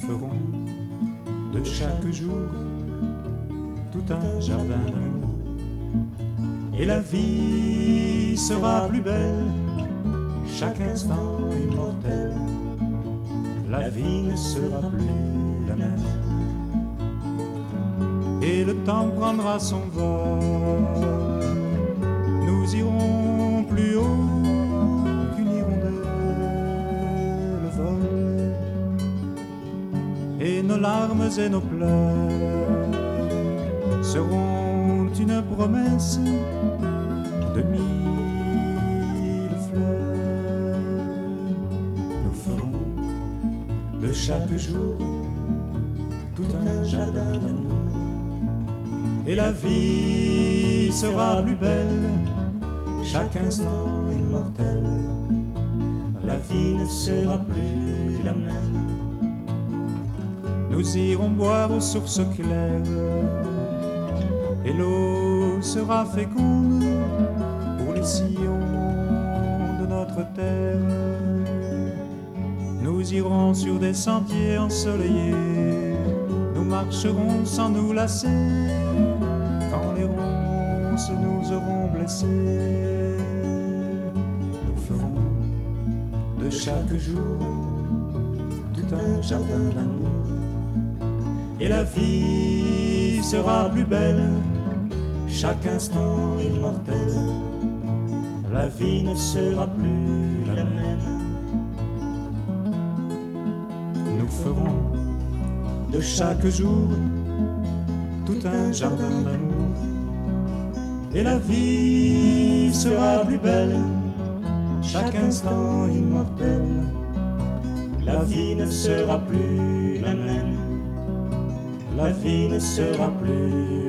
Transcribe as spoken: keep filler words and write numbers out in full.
ferons de chaque jour tout un jardin d'amour. Et la vie sera plus belle, chaque instant immortel. La vie ne sera plus la même. Et le temps prendra son vol. Nous irons plus haut qu'une hirondelle vole. Et nos larmes et nos pleurs seront une promesse de mille fleurs. Nous ferons de chaque jour tout un jardin d'amour. Et la vie sera plus belle, chaque instant immortel. La vie ne sera plus la même. Nous irons boire aux sources claires, et l'eau sera féconde pour les sillons de notre terre. Nous irons sur des sentiers ensoleillés, nous marcherons sans nous lasser, quand les ronces nous auront blessés. Nous ferons de chaque jour tout un jardin d'amour. Et la vie sera plus belle, chaque instant immortel. La vie ne sera plus la même. Nous ferons de chaque jour tout un jardin d'amour. Et la vie sera plus belle, chaque instant immortel. La vie ne sera plus la même. La vie ne sera plus